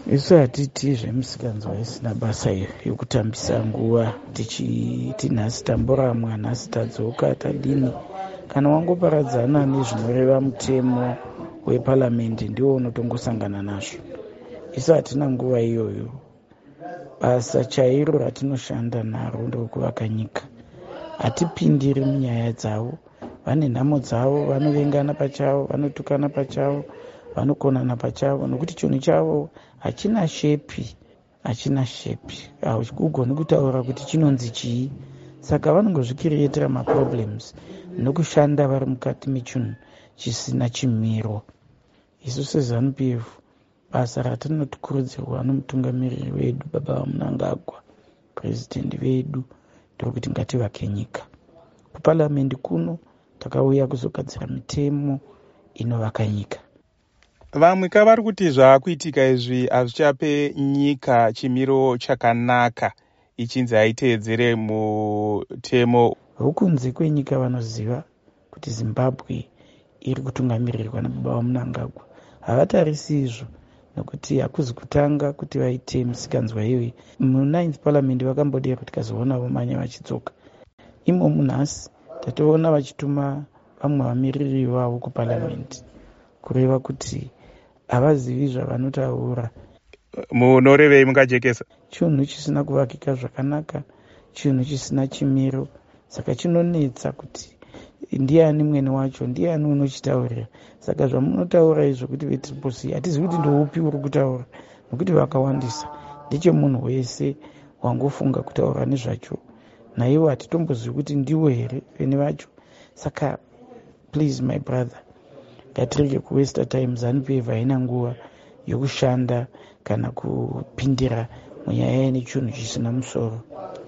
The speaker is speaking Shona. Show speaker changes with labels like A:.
A: Isu hatiti zvemusikanzwa isina basa yokutambisa nguva tichiti nhasi tamboramwa nhasi tadzoka tadini. Kana wangoparadzana nezvinoreva mutemo weparamende ndiwo unotongosangana nazvo. Isu hatina nguva iyoyo. Basa chairo ratinoshanda naro nderokuvaka nyika. Hatipindiri munyaya dzavo. Vane nhamo dzavo, vanovengana pachavo, vanotukana pachavo, vanokonana pachavo, nokuti chinhu chavo hachina shepi. Haugoni kutaura kuti chinonzi chii. Saka vanongozvikireetera maproblems nokushanda vari mukati mechinhu chisina chimiro. Isu seZANU-PF basa ratinotikurudzirwa nomutungamiriri wedu baba vaMnangagwa, purezidendi vedu, ndokuti ngativake nyika. Kuparamendi kuno takauya kuzogadzira mitemo inovaka nyika.
B: Vamwe kavari kuti zvaakuitika izvi hazvichape nyika chimiro chakanaka ichinzi haiteedzere mutemo.
A: Vokunze kwenyika vanoziva kuti Zimbabwe iri kutungamirirwa nababa vaMnangagwa. Havatarisi izvo nokuti hakuzi kutanga kuti vaite musikanzwa iyoyi. Mu9th Parliament vakambodero tikazoona vomanya vachidzoka. Imomu nhasi tatoona vachituma vamwe vamiriri vavo kuParliament kureva kuti havazivi zvavanotaura.
B: Munorevei mungajekesa?
A: Chinhu chisina kuvakika zvakanaka, chinhu chisina chimiro, saka chinonetsa kuti ndiani mwene wacho, ndiani unochitaurira. Saka zvamunotaura izvo kuti veTriple hatizivi kuti ndoupi uri kutaura, nokuti vakawandisa. Ndechemunhu wese wangofunga kutaura nezvacho, naivo hatitombozivi kuti ndiwo here vene vacho. Saka please my brother, ngatirege kuwesta time. ZANU-PF haina nguva yokushanda kana kupindira munyaya ine chinhu chisina musoro.